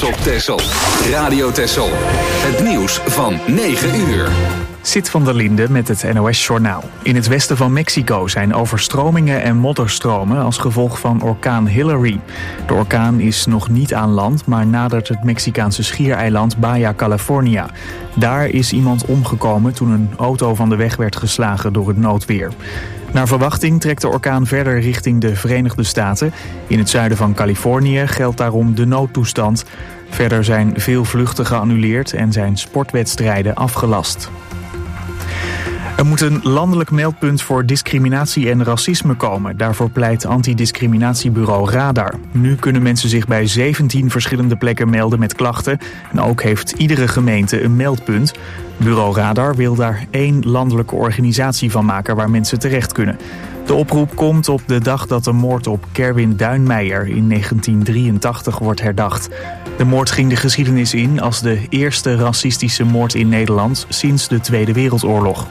trots op Texel. Radio Texel. Het nieuws van 9 uur. Sid van der Linde met het NOS-journaal. In het westen van Mexico zijn overstromingen en modderstromen als gevolg van orkaan Hillary. De orkaan is nog niet aan land, maar nadert het Mexicaanse schiereiland Baja California. Daar is iemand omgekomen toen een auto van de weg werd geslagen door het noodweer. Naar verwachting trekt de orkaan verder richting de Verenigde Staten. In het zuiden van Californië geldt daarom de noodtoestand. Verder zijn veel vluchten geannuleerd en zijn sportwedstrijden afgelast. Er moet een landelijk meldpunt voor discriminatie en racisme komen. Daarvoor pleit antidiscriminatiebureau Radar. Nu kunnen mensen zich bij 17 verschillende plekken melden met klachten. En ook heeft iedere gemeente een meldpunt. Bureau Radar wil daar 1 landelijke organisatie van maken waar mensen terecht kunnen. De oproep komt op de dag dat de moord op Kerwin Duinmeijer in 1983 wordt herdacht. De moord ging de geschiedenis in als de eerste racistische moord in Nederland sinds de Tweede Wereldoorlog.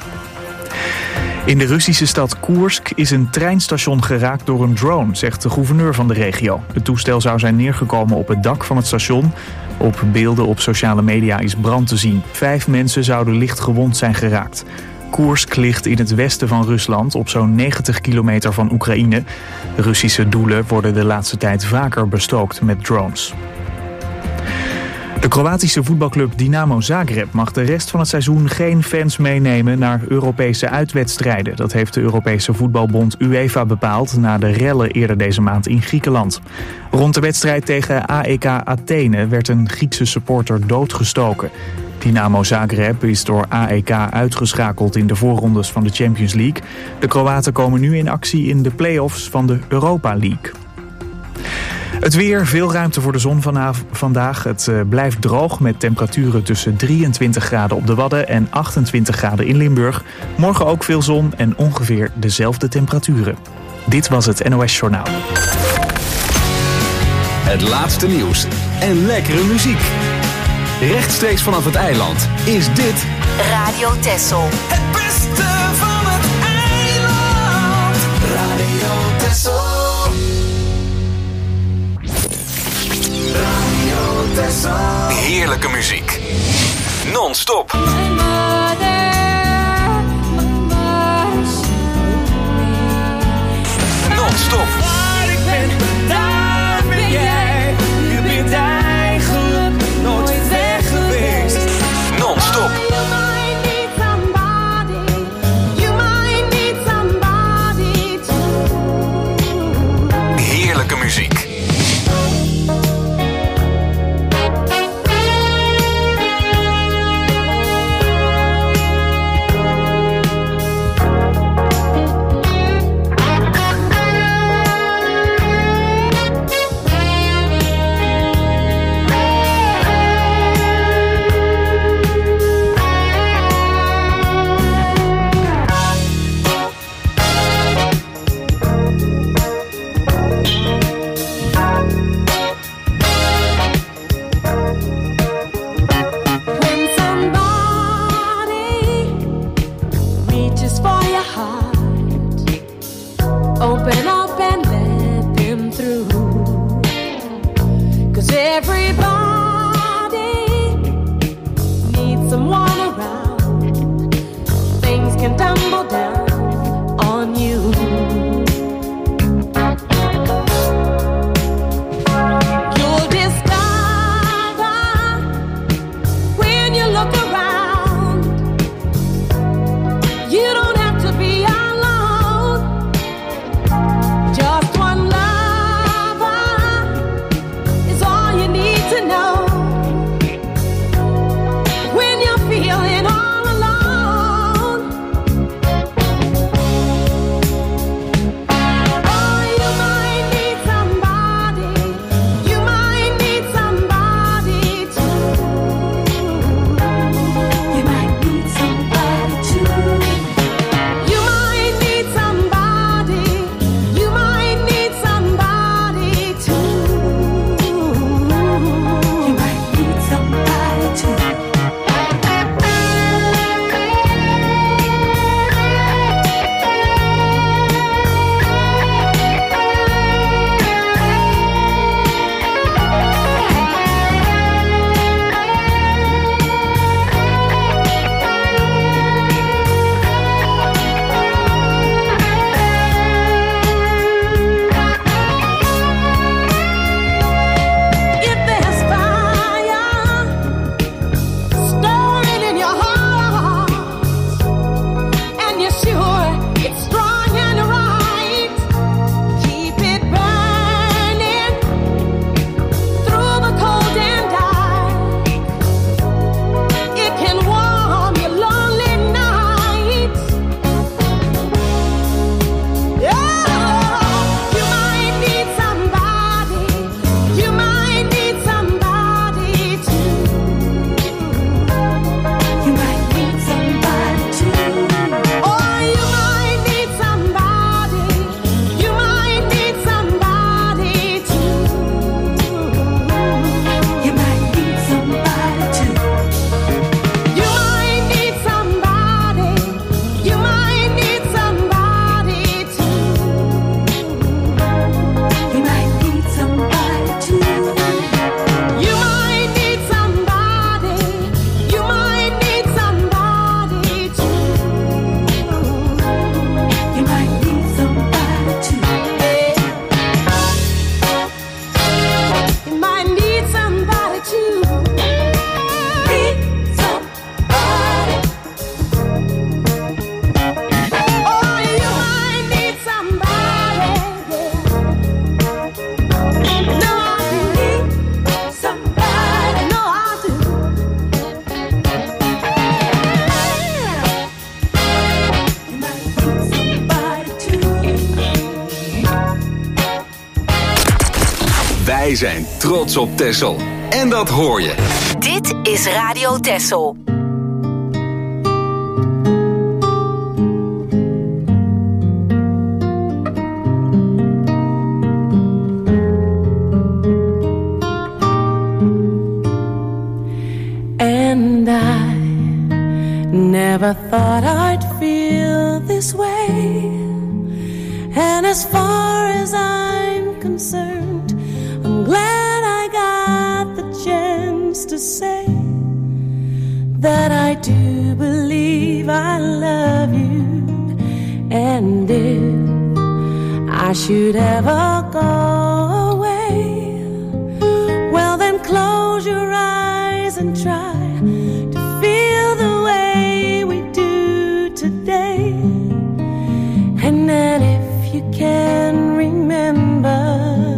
In de Russische stad Koersk is een treinstation geraakt door een drone, zegt de gouverneur van de regio. Het toestel zou zijn neergekomen op het dak van het station. Op beelden op sociale media is brand te zien. 5 mensen zouden licht gewond zijn geraakt. Koersk ligt in het westen van Rusland, op zo'n 90 kilometer van Oekraïne. De Russische doelen worden de laatste tijd vaker bestookt met drones. De Kroatische voetbalclub Dinamo Zagreb mag de rest van het seizoen geen fans meenemen naar Europese uitwedstrijden. Dat heeft de Europese voetbalbond UEFA bepaald na de rellen eerder deze maand in Griekenland. Rond de wedstrijd tegen AEK Athene werd een Griekse supporter doodgestoken. Dinamo Zagreb is door AEK uitgeschakeld in de voorrondes van de Champions League. De Kroaten komen nu in actie in de play-offs van de Europa League. Het weer, veel ruimte voor de zon vandaag. Het blijft droog met temperaturen tussen 23 graden op de Wadden en 28 graden in Limburg. Morgen ook veel zon en ongeveer dezelfde temperaturen. Dit was het NOS Journaal. Het laatste nieuws en lekkere muziek. Rechtstreeks vanaf het eiland is dit Radio Texel. Het beste van het eiland. Radio Texel. heerlijke muziek. Non-stop. Non-stop. Waar ik ben, daar ben jij. Je bent eigenlijk nooit weg geweest. Non-stop. Heerlijke muziek. Wij zijn trots op Texel. En dat hoor je. Dit is Radio Texel. And I never thought I'd feel this way. And as far as I'm concerned, I'm glad I got the chance to say that I do believe I love you. And if I should ever go away, well then close your eyes and try to feel the way we do today. And then if you can remember,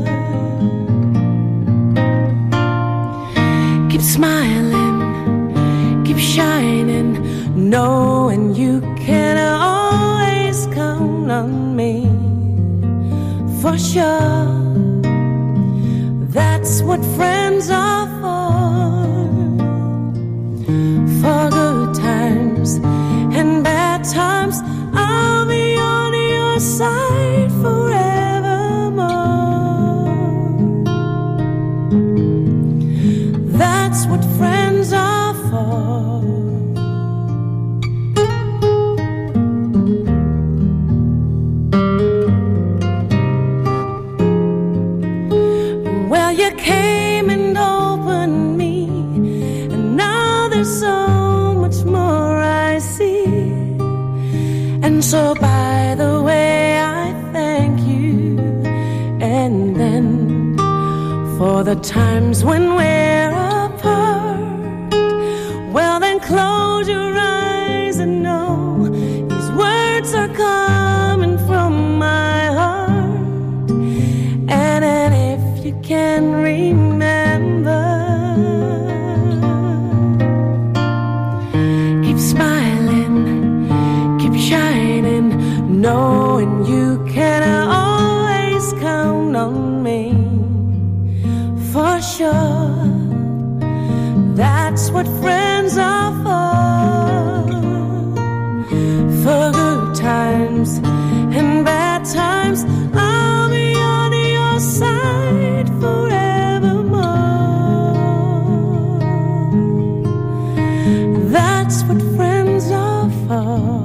keep smiling, keep shining, knowing you can always count on me. For sure, that's what friends are for. For good times and bad times, I'll be on your side forevermore. That's what friends are for. Well, you came and opened me, and now there's so much more I see. And so by the way, I thank you. And then for the times when we're apart, well then close your eyes and know these words are coming from my heart. And then if you can remember, keep smiling, keep shining, knowing you can always count on me. For sure, that's what friends are for. For good times and bad times, I'll be on your side forevermore. That's what friends are for.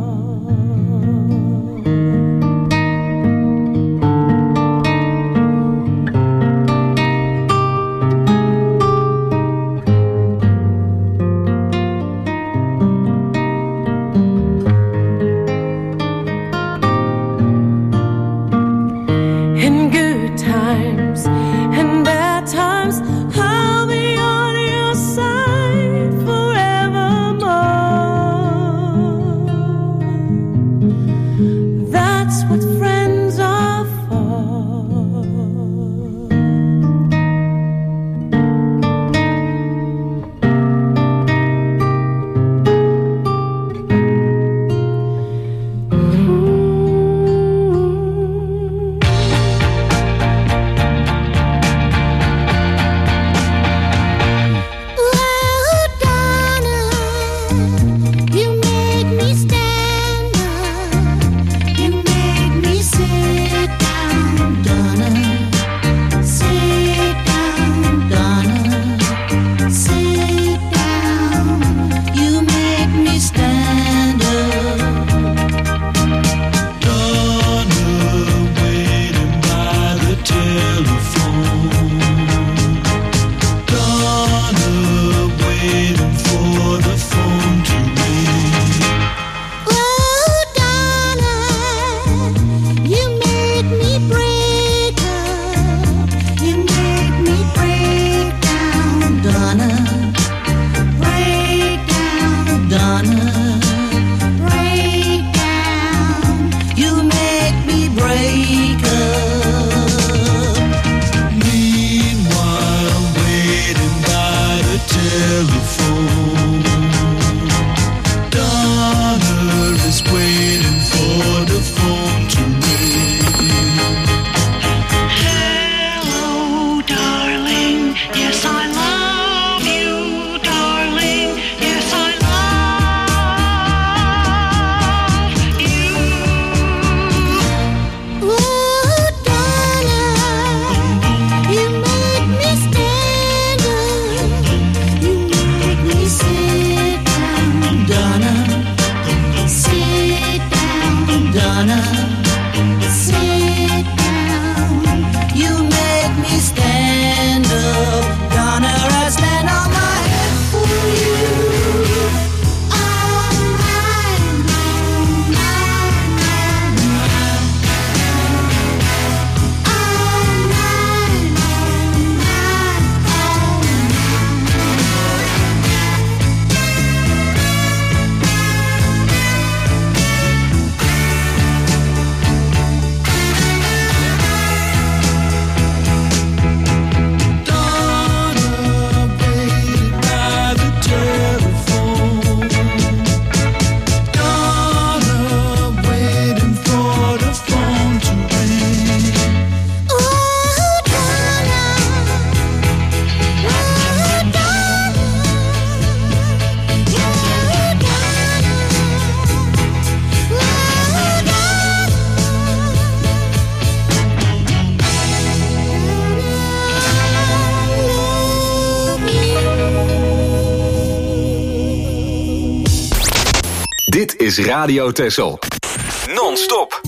Donna, sit down. You make me stand up, Donna. I stand on my head for you. Dit is Radio Texel. Non-stop.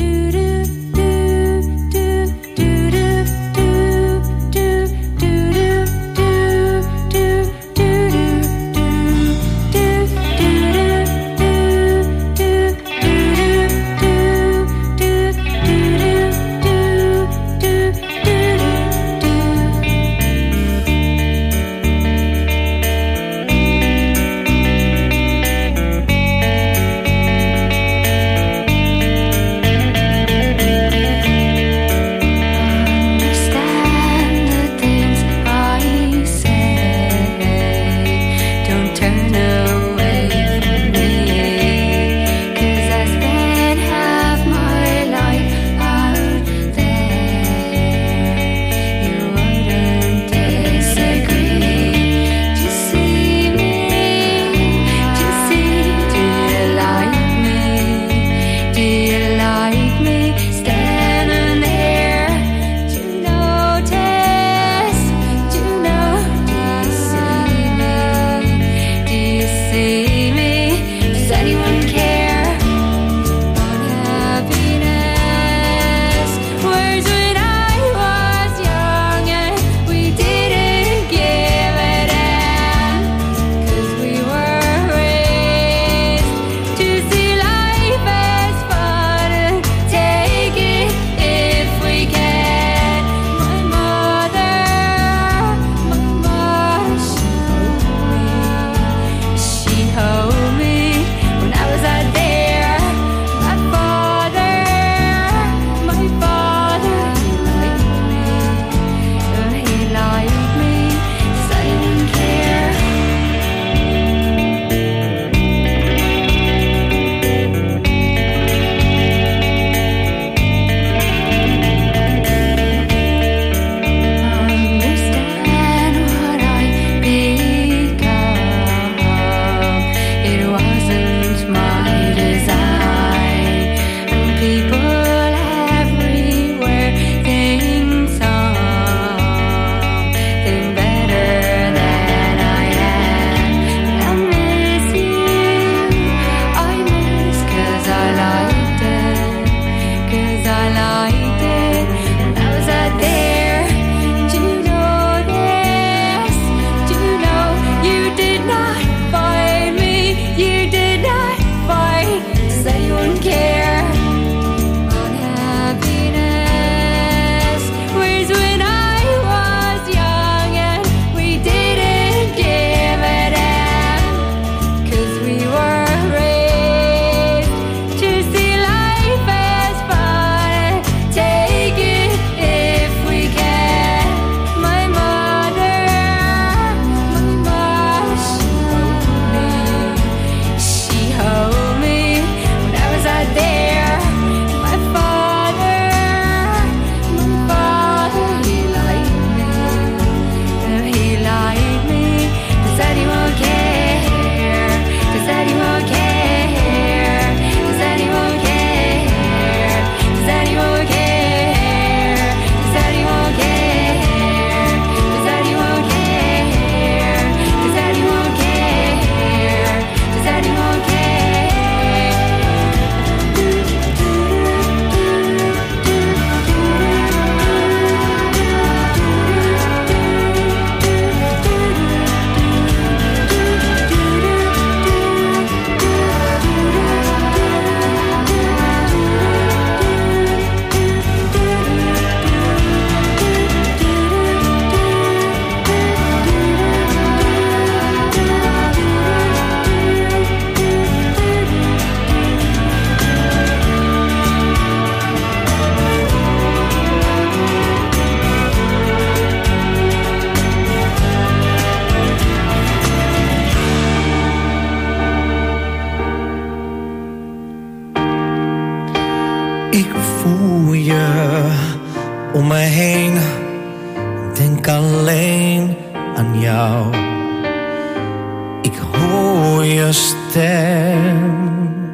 Ik voel je om me heen, denk alleen aan jou. Ik hoor je stem.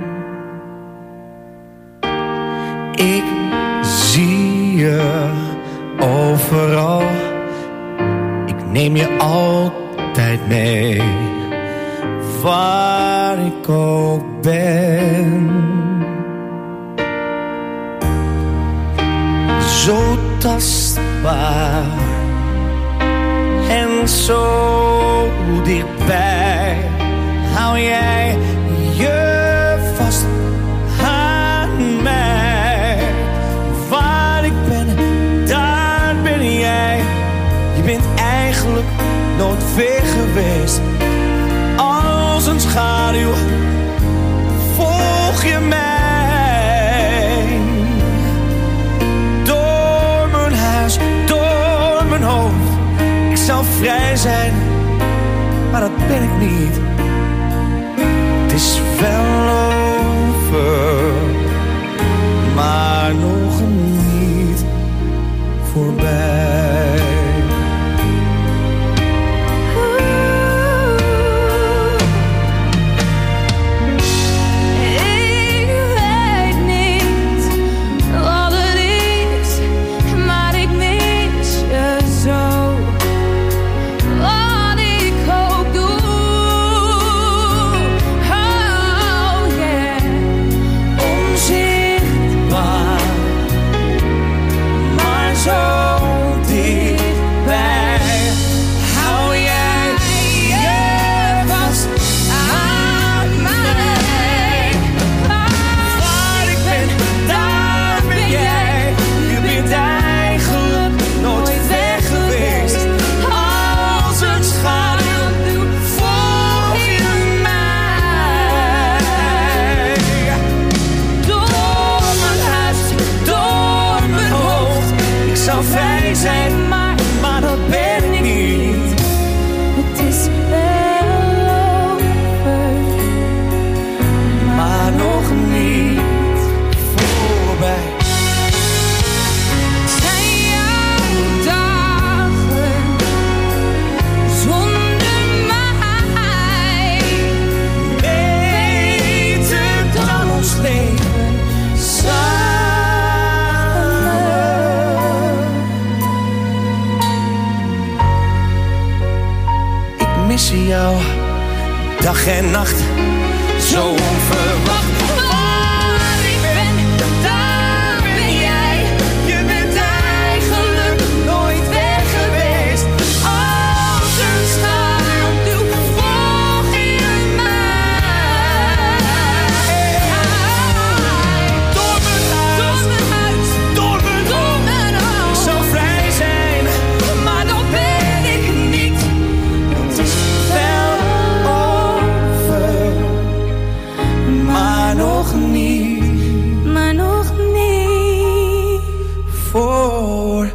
Ik zie je overal. Ik neem je altijd mee, waar ik ook ben. Zo tastbaar en zo dichtbij. Hou jij je vast aan mij. Waar ik ben, daar ben jij. Je bent eigenlijk nooit ver geweest. Als een schaduw volg je mij. Door mijn huis, door mijn hoofd. Ik zou vrij zijn, maar dat ben ik niet. Het is wel over, maar nog niet voorbij. Jou, dag en nacht, zo onverwacht. Waar ik ben, daar ben jij. Je bent eigenlijk nooit weg geweest. Als een schaduw volg je mij. Door mijn huis, door mijn hoofd. Ik zou vrij zijn, maar dat ben ik niet. Het is maar nog niet voorbij.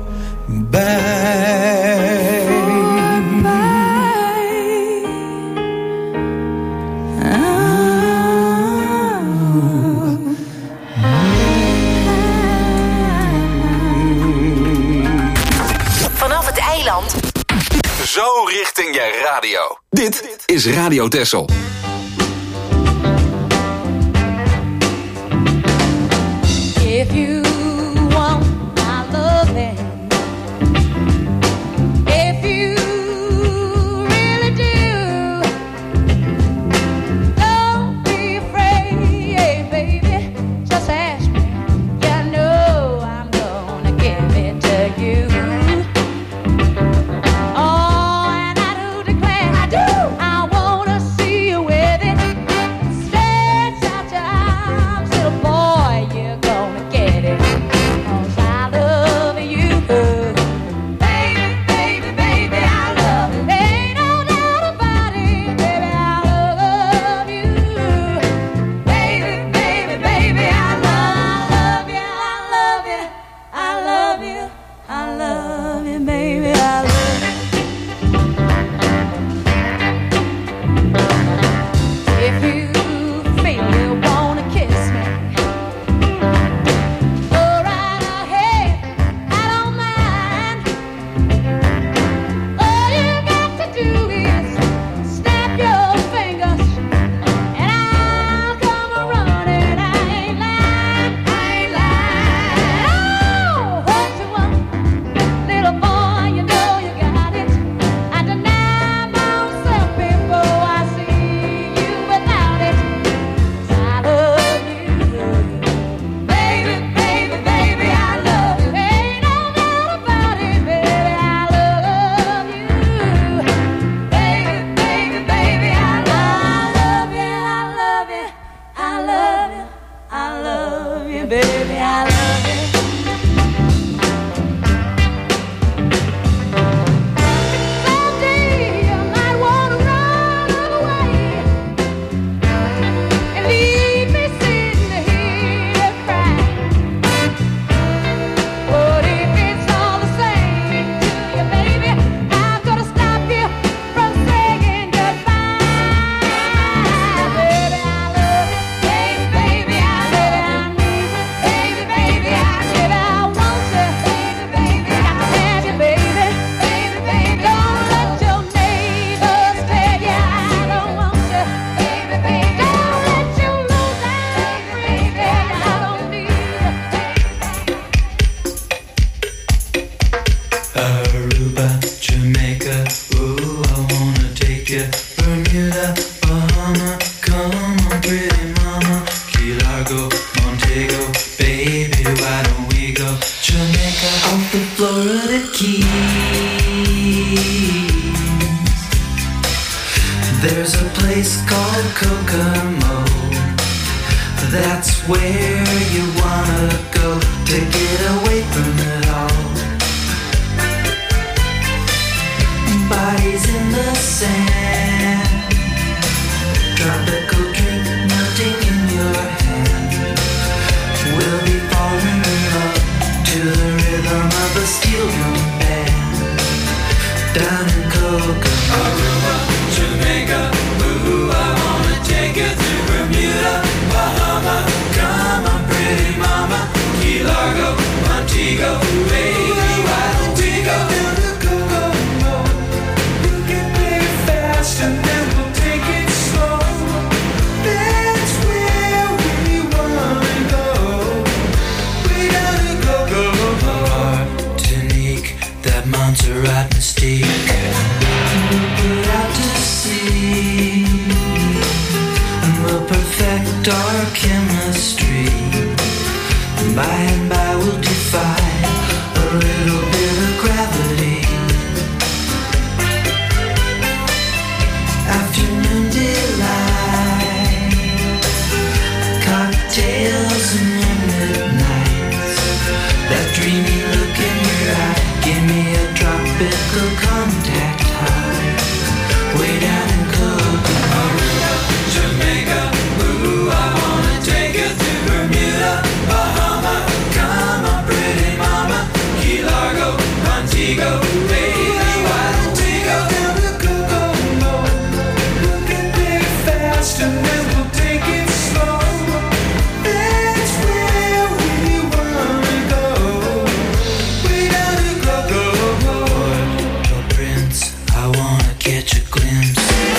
Vanaf het eiland. Zo richting je radio. Dit is Radio Texel. If you want my loving, if you really do, don't be afraid, baby, just ask me. You know I'm gonna give it to you. Oh, and I do declare, I wanna see you with it. Stretch out your arms, little boy, you're gonna get it. where you wanna go to get away from it all. Bodies in the sand, tropical drink melting in your hand. We'll be falling in love to the rhythm of a steel drum band. Down in Kokomo, Aruba, Jamaica, ooh, I wanna take you to Bermuda, Bahama, come on pretty mama, Key Largo, Montego, baby, why don't we go down to Kokomo? You can play fast and then we'll take it slow. That's where we wanna go. Way down to Kokomo. Martinique, that Montserrat mystique. We'll put out to sea and we'll perfect our chemistry. By and by we'll defy a little bit of gravity. Afternoon delight, cocktails and moonlit nights. That dreamy look in your eye, give me a tropical contact high. Way down in Kokomo, Aruba, Jamaica, ooh, I wanna take you to Bermuda, Bahama, come on pretty mama, Key Largo, Montego, baby, why don't we go down to Kokomo? You can take it fast and then we'll take it slow. That's where we wanna go. Way down to Kokomo. Port Prince, I wanna catch a glimpse.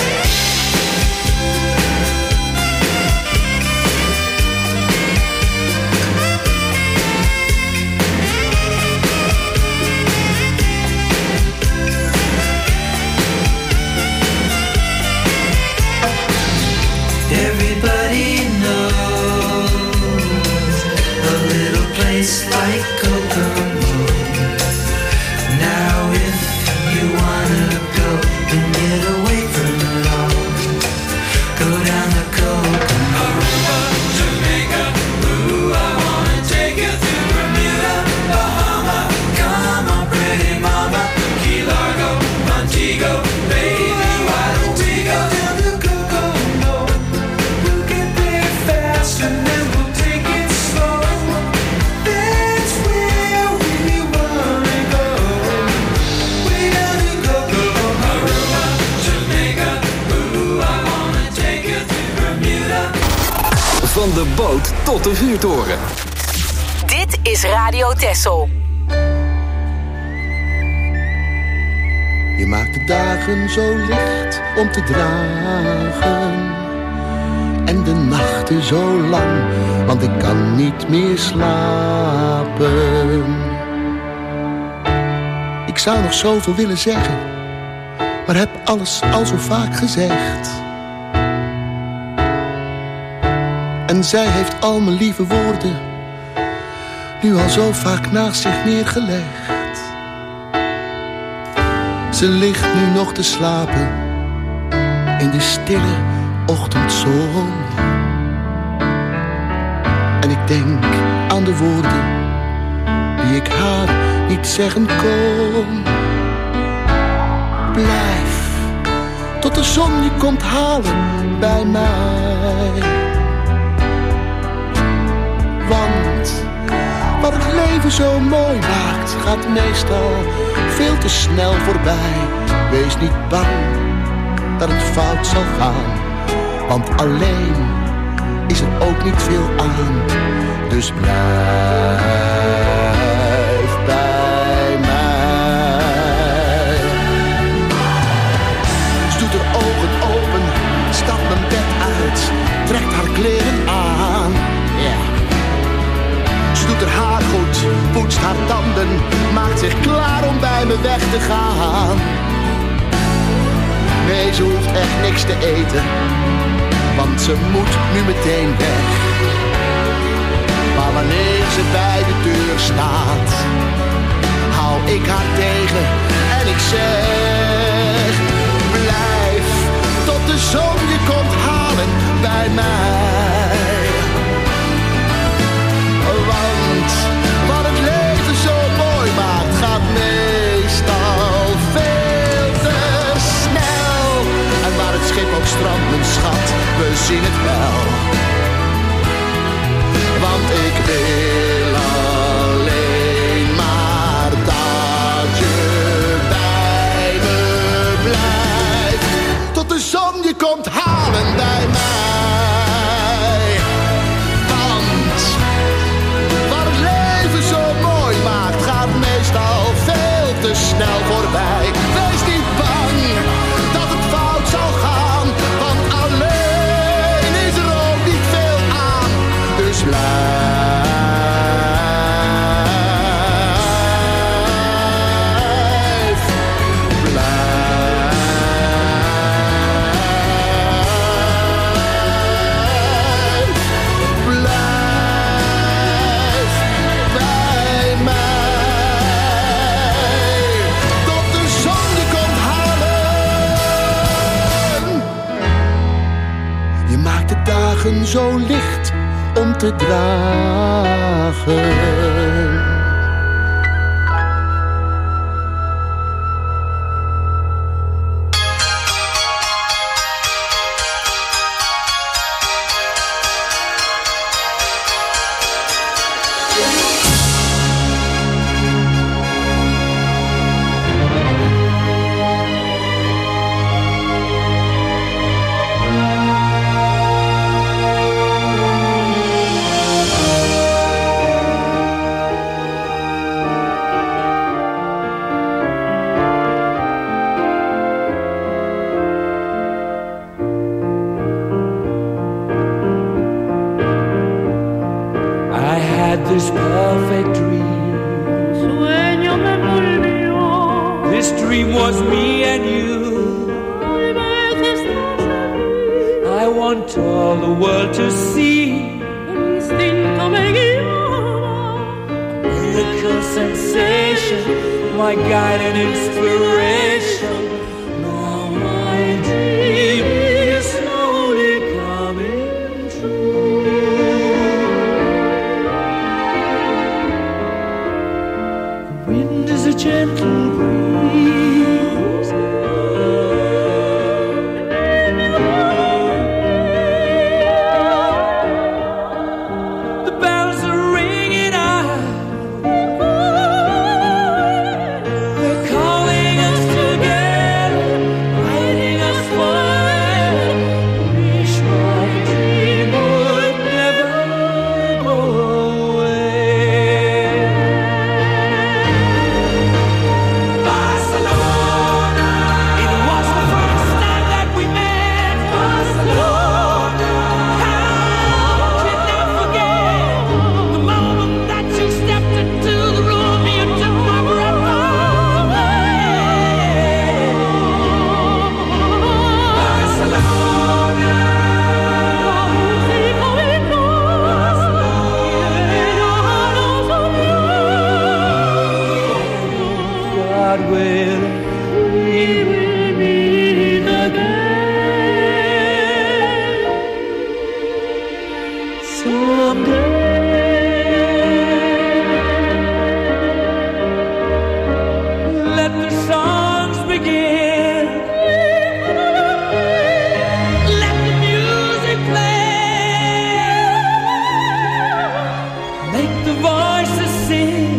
Everybody knows a little place like Kokomo. Now if you wanna go and get away from it all, go down to Kokomo, Aruba, Jamaica, ooh, I wanna take you to Bermuda, Bahama, come on pretty mama, Key Largo, Montego, baby, why don't we go down to Kokomo? You can play it fast and then we'll take it slow. That's where we wanna go. Way down to Kokomo, Aruba, Jamaica, ooh, I wanna take you to Bermuda. Van de boot tot de vuurtoren. Dit is Radio Texel. Je maakt de dagen zo licht om te dragen en de nachten zo lang, want ik kan niet meer slapen. Ik zou nog zoveel willen zeggen, maar heb alles al zo vaak gezegd. En zij heeft al mijn lieve woorden nu al zo vaak naast zich neergelegd. Ze ligt nu nog te slapen in de stille ochtendzon. En ik denk aan de woorden die ik haar niet zeggen kon. Blijf tot de zon je komt halen bij mij. Want wat het leven zo mooi maakt, gaat meestal veel te snel voorbij. Wees niet bang dat het fout zal gaan, want alleen is er ook niet veel aan. Dus blijf bij mij. Ze doet haar ogen open, stapt mijn bed uit, trekt haar kleren aan. Yeah. Ze doet haar haar goed, poetst haar tanden, maakt zich klaar om bij me weg te gaan. Nee, ze hoeft echt niks te eten, want ze moet nu meteen weg. Maar wanneer ze bij de deur staat, hou ik haar tegen en ik zeg: blijf tot de zon je komt halen bij mij. zo licht om te dragen. This perfect dream. Sueño me volvió. This dream was me and you. I want all the world to see. Instinto me guiaba. Miracle sensation, my guide and inspiration. Now my dream is slowly coming true. A gentle breeze. The bells are ringing out. They're calling us together, guiding us forever. Wish my dream would never go away. Barcelona, it was the first time that we met. Barcelona, how can I forget the moment that you stepped into the room? You took my breath away. Barcelona, God will, we will meet again someday. Let the songs begin. Let the music play. Make the voices sing.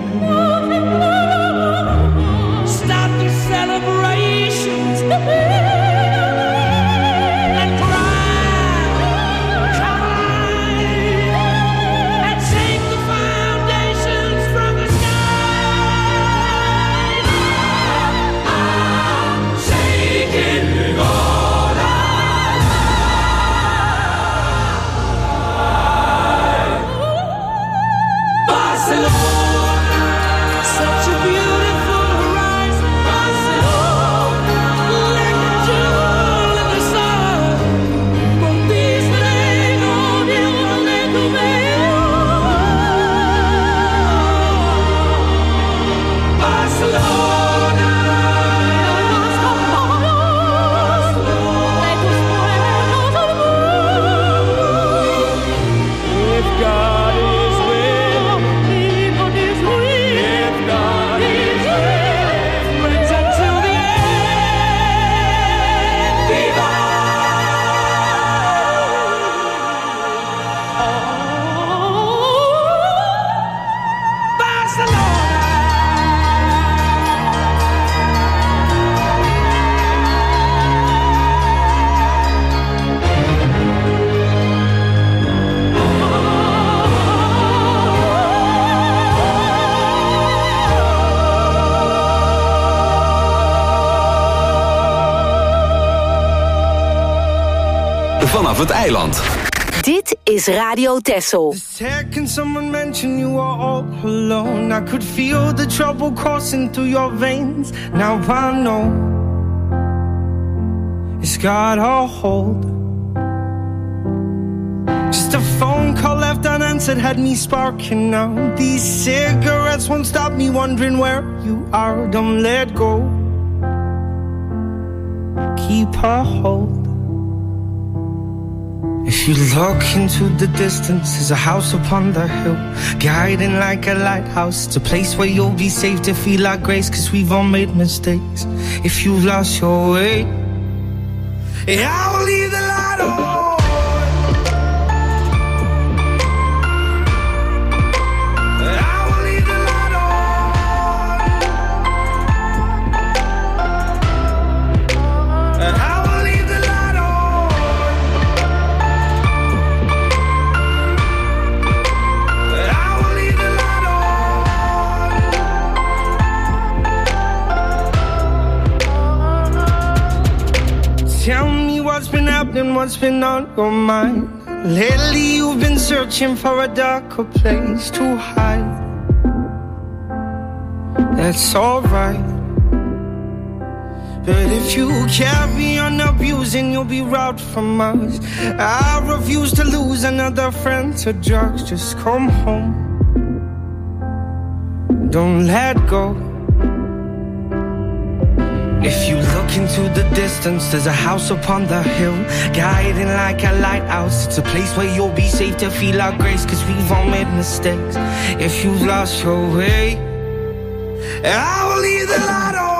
Start the celebrations and cry, and shake the foundations from the sky. I'm shaking all Barcelona, such a beautiful horizon. Barcelona, like a jewel in the sun. Por ti seré novio de tu Barcelona, if God is with me, if God is with friends until the end. Viva! Vanaf het eiland. Dit is Radio Texel. Can someone mention you are all alone? I could feel the trouble coursing through your veins. Now I know it's got a hold. Just a phone call left unanswered had me sparking now. These cigarettes won't stop me wondering where you are. Don't let go. Keep a hold If you look into the distance, there's a house upon the hill, guiding like a lighthouse. It's a place where you'll be safe to feel our grace, cause we've all made mistakes. If you've lost your way, yeah, I will leave the light on. Tell me what's been happening, what's been on your mind. Lately you've been searching for a darker place to hide. That's alright, but if you carry on abusing, you'll be robbed from us. I refuse to lose another friend to drugs. Just come home, don't let go. If you look into the distance, there's a house upon the hill, guiding like a lighthouse. It's a place where you'll be safe to feel our grace, cause we've all made mistakes. If you've lost your way, I will leave the light on.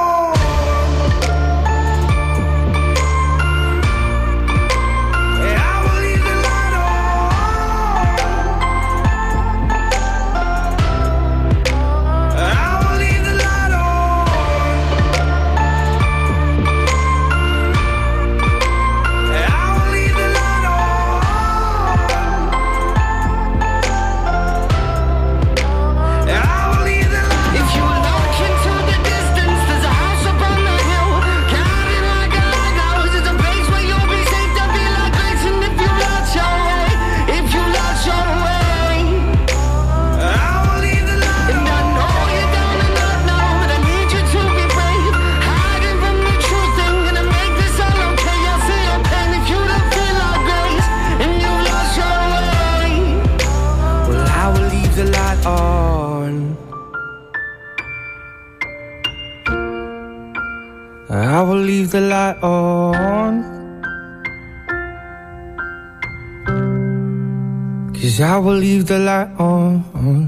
I will leave the light on, 'cause I will leave the light on.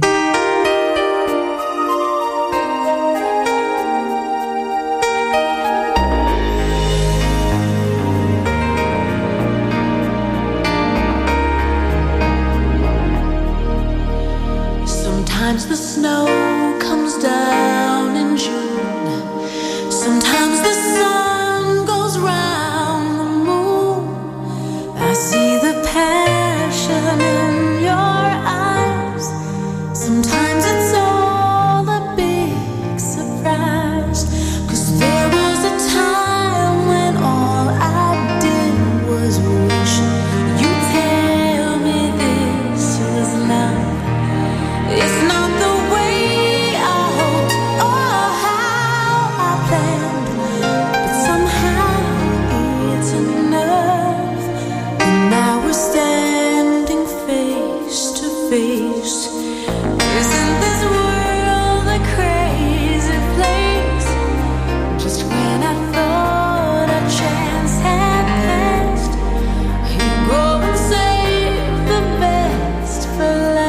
Sometimes the snow comes down in June. Sometimes the sun goes round the moon. I see the passion in your eyes. Sometimes it's all a big surprise. 'Cause there was a time when all I did was wish you'd tell me this was love. It's not the way I hoped or how I planned, but somehow it's enough. And now we're standing face to face. Isn't this world a crazy place? Just when I thought a chance had passed, you go and save the best for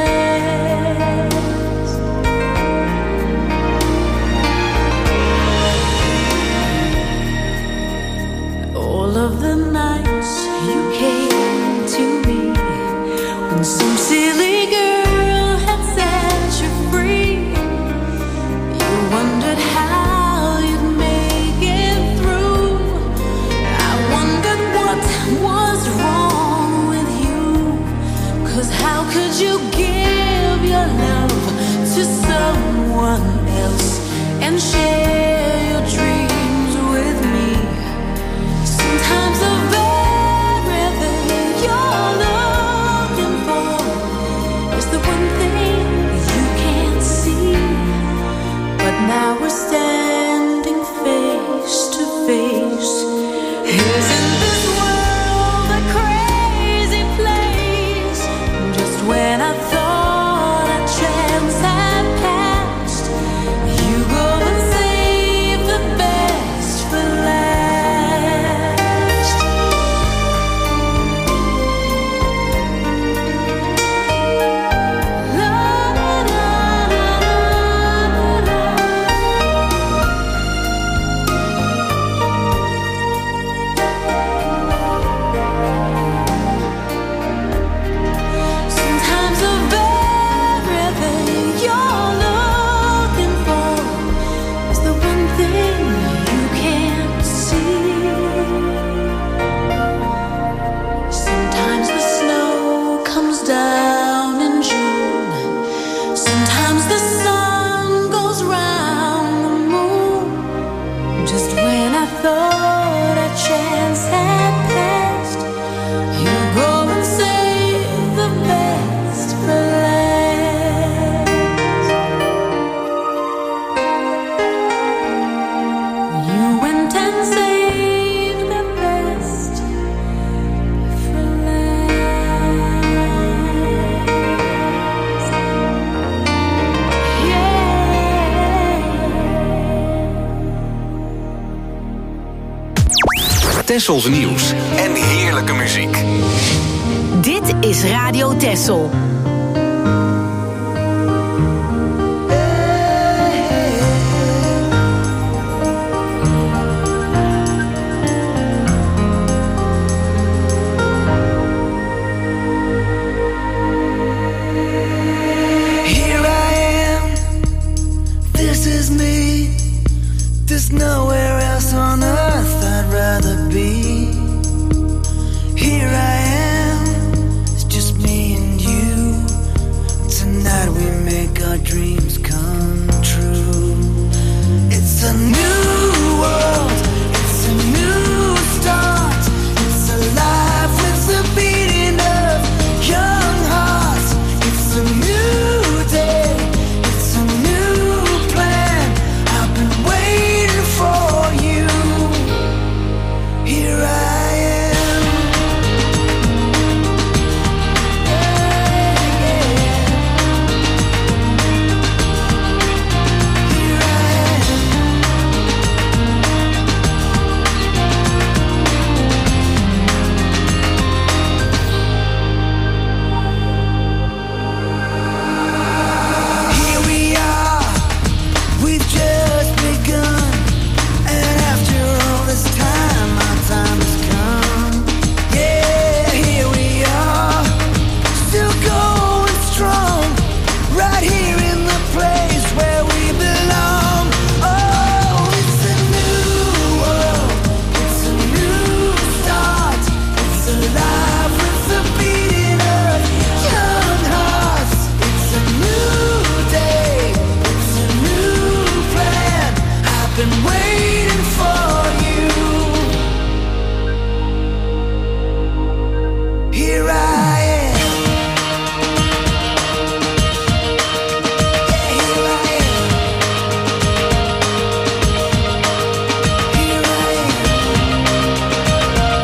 last. All of the nights you came to me when some silly girl had set you free. You wondered how you'd make it through. I wondered what was wrong with you. 'Cause how could you give your love to someone else and share your dreams with me? Sometimes the very thing you're looking for is the one thing you can't see. But now we're standing face to face. Isn't this world a crazy place? Just when I thought a chance had passed, you go and save the best for last. Tessels nieuws en heerlijke muziek. Dit is Radio Tessel. There's nowhere else on earth I'd rather be. Here I am, it's just me and you. Tonight we make our dreams come true. It's a new world, it's a new start. It's alive with the beating of young hearts. It's a new day, it's a new plan. I've been waiting for you. Here I am. Here I am. Here we are. We've just begun. And after all this time, our time has come. Yeah, here we are, still going strong, right here in the place where we belong. Oh, it's a new world, it's a new start. It's alive with the beating of young hearts. It's a new day, it's a new plan. I've been waiting for you. Here I am. Yeah, here I am. Here I am.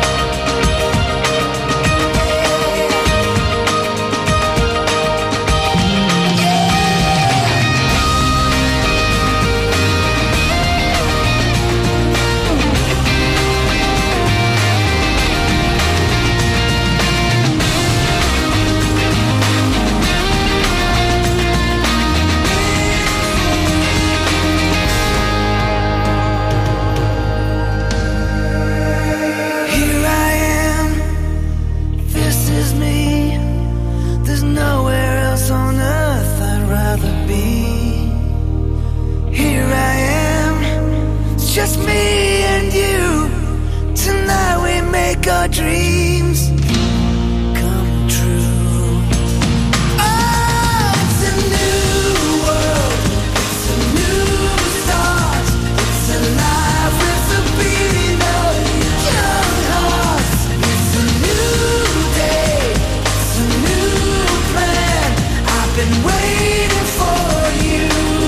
Here I am, this is me. There's nowhere else on earth I'd rather be. Here I am, it's just me and you. Tonight we make our dreams come true. Oh, it's a new world, it's a new start. It's alive with the beating of young hearts. It's a new day, it's a new plan. I've been waiting for you.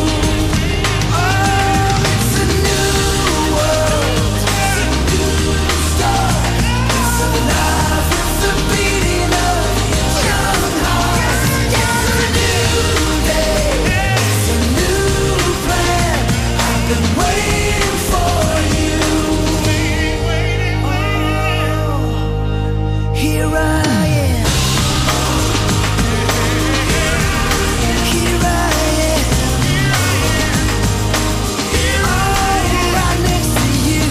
Oh, it's a new world, it's a new start. It's alive with the beating of young hearts. It's a new day, it's a new plan. I've been waiting for you. Here I am. Here I am. Oh, right next to you.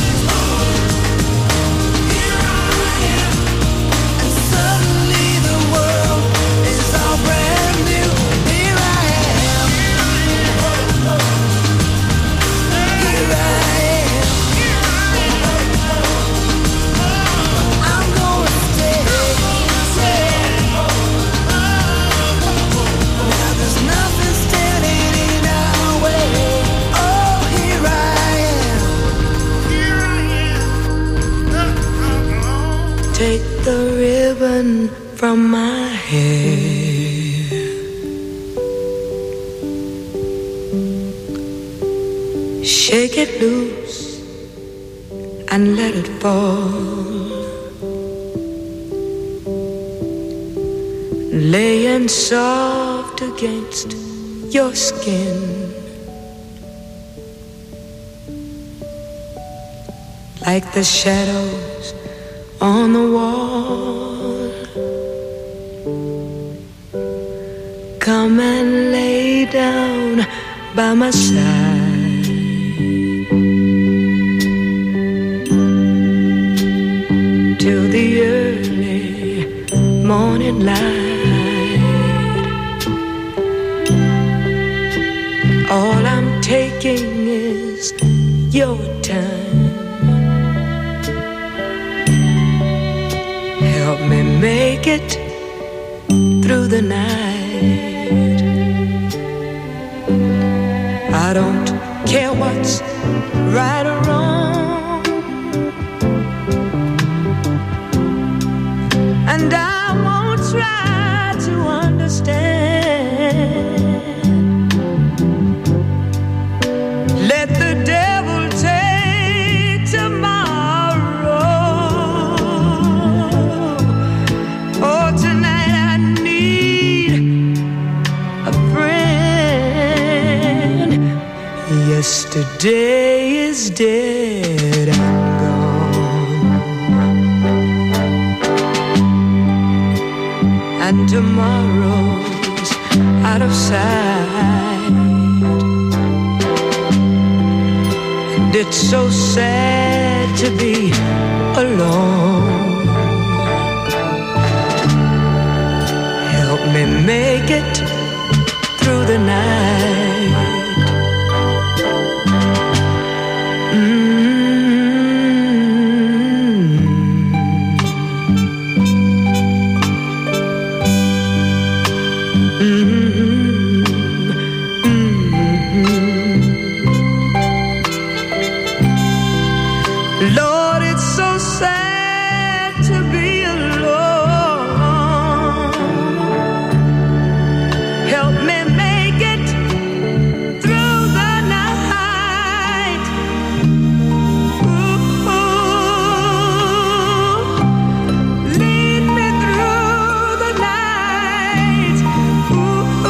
And suddenly the world is all brand new. Here I am. Here I am. I'm gonna stay. Now there's nothing standing in our way. Oh, here I am. Take the ribbon from my hair. Shake it loose and let it fall. Laying soft against your skin. like the shadows on the wall. Come and lay down by my side. Till the early morning light. All I'm taking is your time. Help me make it through the night. I don't care what's right or wrong, and I won't try to understand. Let the devil take tomorrow. Oh, tonight I need a friend. Yesterday is dead and gone, and tomorrow's out of sight. And it's so sad to be alone. Help me make it through the night. Lord, it's so sad to be alone. Help me make it through the night. Ooh, lead me through the night. Ooh,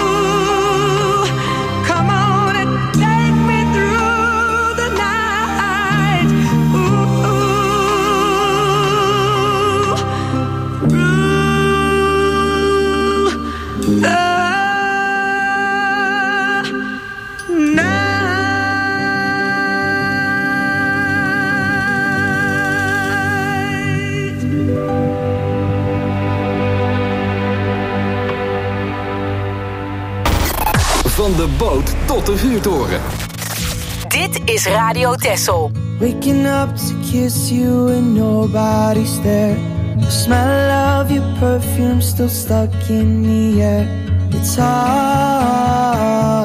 come on and take me through the night. Van de boot tot de vuurtoren. Dit is Radio Texel. Waking up to kiss you and nobody's there. The smell of your perfume still stuck in the air. It's hard.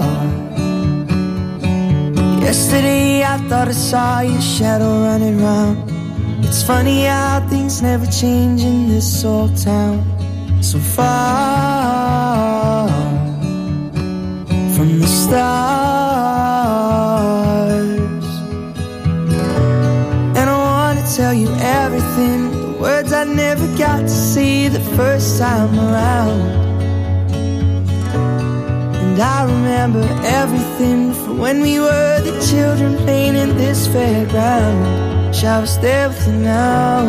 Yesterday I thought I saw your shadow running round. It's funny how things never change in this old town. So far from the stars. And I wanna tell you everything, the words I never got to see the first time around. And I remember everything from when we were the children playing in this fairground. Shall I stay with you now?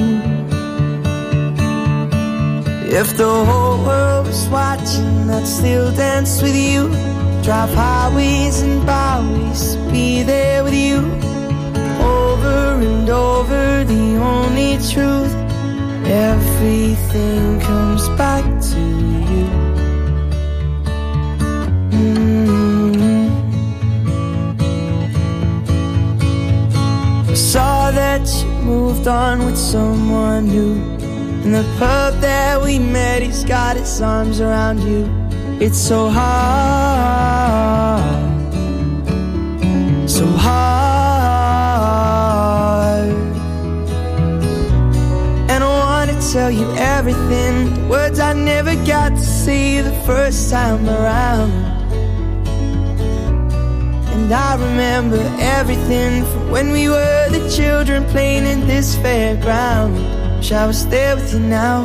If the whole world was watching, I'd still dance with you. Drive highways and byways, be there with you. Over and over, the only truth. Everything comes back to you. I saw that you moved on with someone new. In the pub that we met, he's got his arms around you. It's so hard, so hard. And I wanna tell you everything, the words I never got to see the first time around. And I remember everything from when we were the children playing in this fairground. Shall I stay with you now?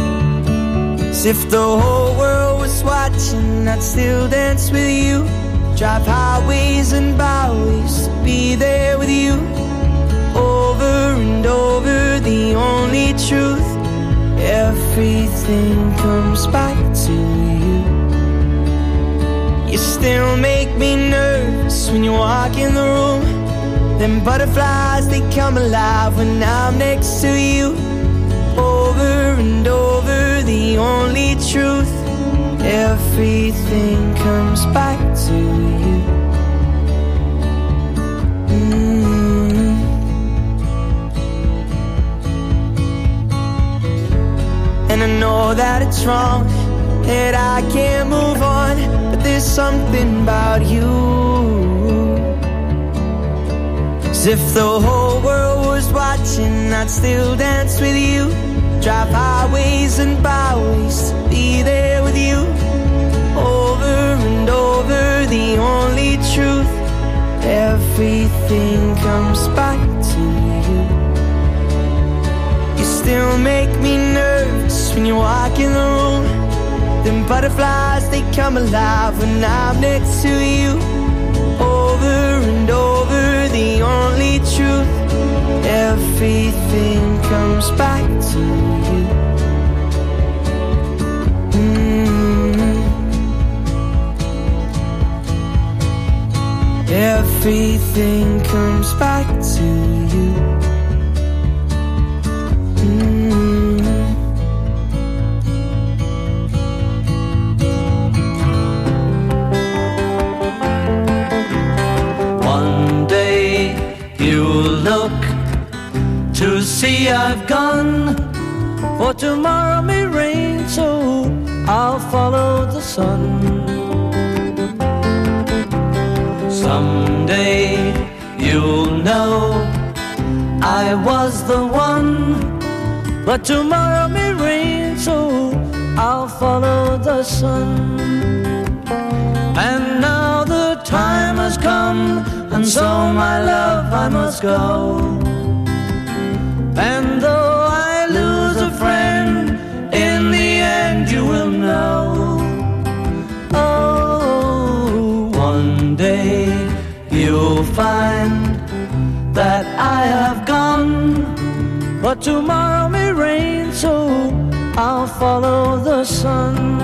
As if the whole world was watching, I'd still dance with you. drive highways and byways to be there with you. Over and over, the only truth. Everything comes back to you. You still make me nervous when you walk in the room. Them butterflies, they come alive when I'm next to you. Over and over, the only truth. Everything comes back to you. And I know that it's wrong, that I can't move on, but there's something about you. As if the whole world was watching, I'd still dance with you. Drive highways and byways to be there with you. Over and over, the only truth. Everything comes back to you. You still make me nervous when you walk in the room. Them butterflies, they come alive when I'm next to you. Over and over, the only truth. Everything comes back to you. Everything comes back to you. One day you'll look to see I've gone, for tomorrow may rain, so I'll follow the sun. Someday you'll know I was the one, but tomorrow may rain, so I'll follow the sun. And now the time has come, and so my love I must go. And though I lose a friend, in the end you will know. Oh, one day you'll find that I have gone, but tomorrow may rain, so I'll follow the sun.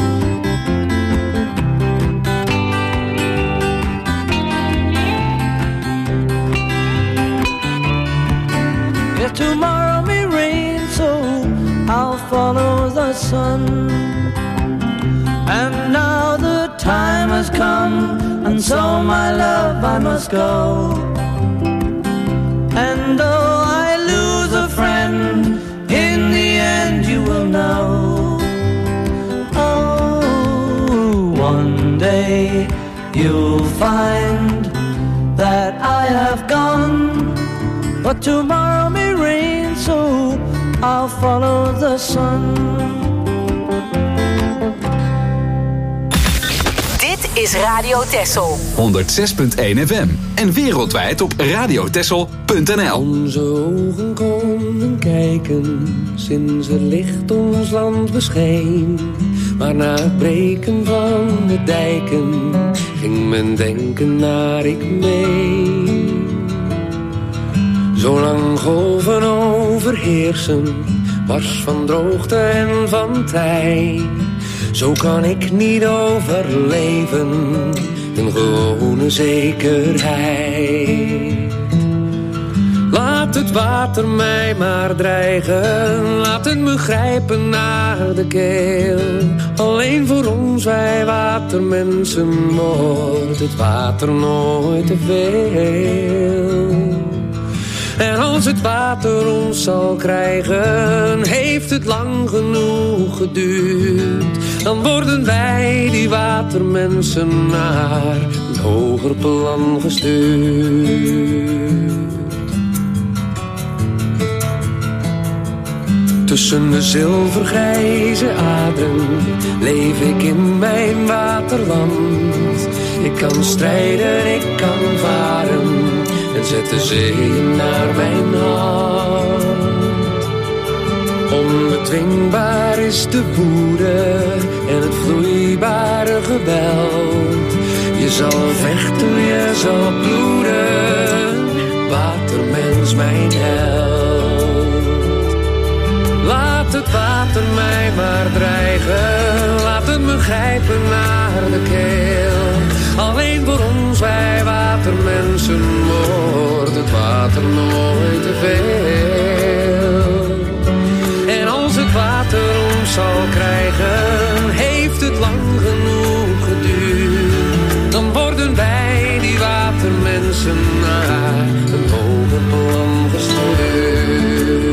Yeah, tomorrow may rain, so I'll follow the sun. And now the time has come, and so my love I must go. And though I lose a friend, in the end you will know. Oh, one day you'll find that I have gone, but tomorrow may rain, so I'll follow the sun. Is Radio Texel 106.1 FM en wereldwijd op radiotexel.nl. Onze ogen konden kijken sinds het licht ons land bescheen. Maar na het breken van de dijken ging men denken naar ik mee. Zolang golven overheersen, wars van droogte en van tij, zo kan ik niet overleven, een gewone zekerheid. Laat het water mij maar dreigen, laat het me grijpen naar de keel. Alleen voor ons, wij watermensen, wordt het water nooit te veel. En als het water ons zal krijgen, heeft het lang genoeg geduurd. Dan worden wij, die watermensen, naar een hoger plan gestuurd. Tussen de zilvergrijze aderen leef ik in mijn waterland. Ik kan strijden, ik kan varen en zet de zee naar mijn hand. Onbedwingbaar is de woede en het vloeibare geweld. Je zal vechten, je zal bloeden, watermens mijn held. Laat het water mij maar dreigen, laat het me grijpen naar de keel. Alleen voor ons, wij watermensen, wordt het water nooit te veel. En als het water ons zal krijgen, heeft het lang genoeg geduurd. Dan worden wij, die watermensen, naar een hoger plan gestuurd.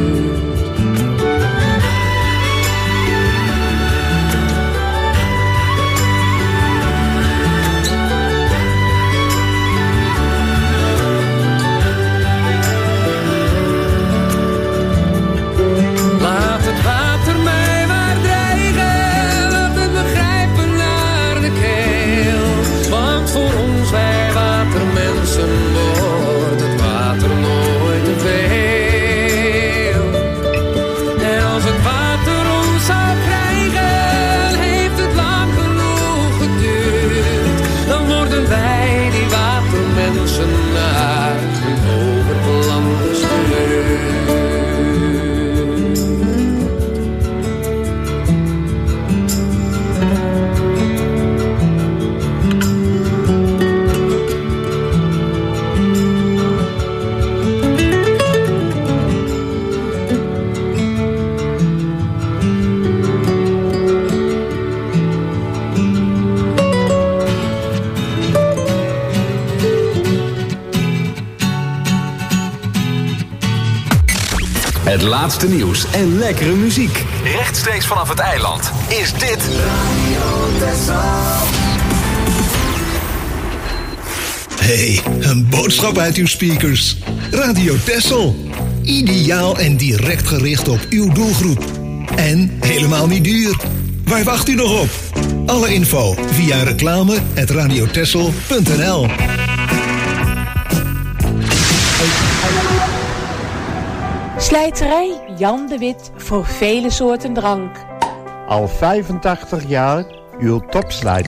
Wordt het water nooit te veel. En als het water ons zal krijgen, heeft het lang genoeg geduurd. Dan worden wij, die watermensen, naar een hoger plan gestuurd. Het laatste nieuws en lekkere muziek. Rechtstreeks vanaf het eiland is dit Radio Texel. Hey, een boodschap uit uw speakers. Radio Texel. Ideaal en direct gericht op uw doelgroep. En helemaal niet duur. Waar wacht u nog op? Alle info via reclame@radiotexel.nl. Slijterij Jan de Wit voor vele soorten drank. Al 85 jaar uw topslijter.